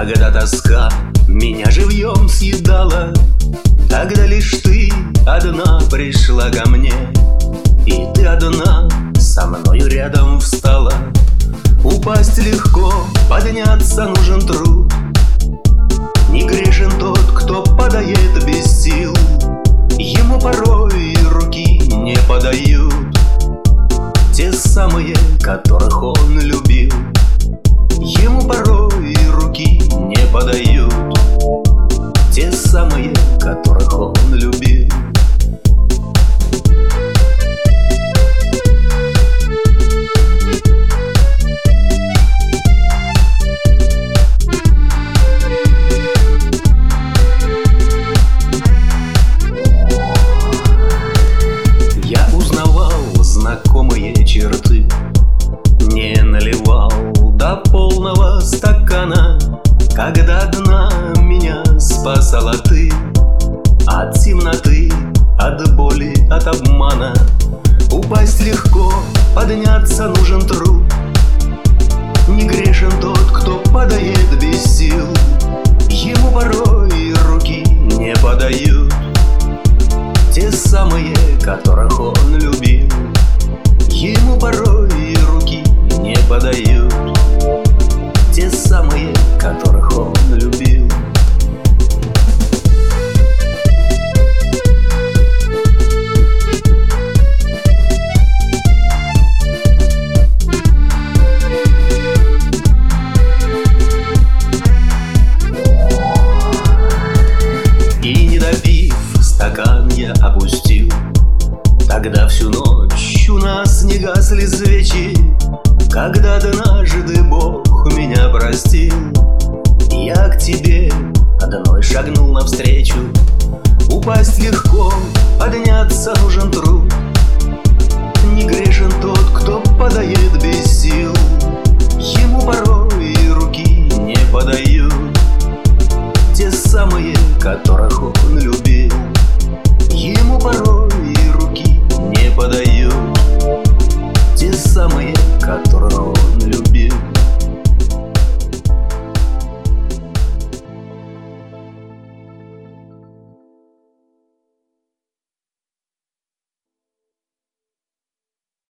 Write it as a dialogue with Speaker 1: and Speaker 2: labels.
Speaker 1: когда тоска меня живьем съедала, тогда лишь ты одна пришла ко мне, и ты одна со мною рядом встала. Упасть легко, подняться нужен труд. Не грешен тот, кто падает без сил, ему порой руки не подают те самые, которых он любил. Ему порой руки не подают те самые, которых он любил. Я узнавал знакомые черты, не наливал до полного стакана, когда одна меня спасала ты от темноты, от боли, от обмана. Упасть легко, подняться нужен труд. Не грешен тот, кто падает без сил, ему порой руки не подают те самые, которых он любил. Ему порой руки не подают те самые, которых он любил. И не допив, стакан я опустил. Тогда всю ночь у нас не гасли свечи, когда однажды Бог меня простил. Я к тебе одной шагнул навстречу. Упасть легко, подняться нужен труд. Не грешен тот, кто падает без сил, ему порой руки не подают те самые, которых он любил.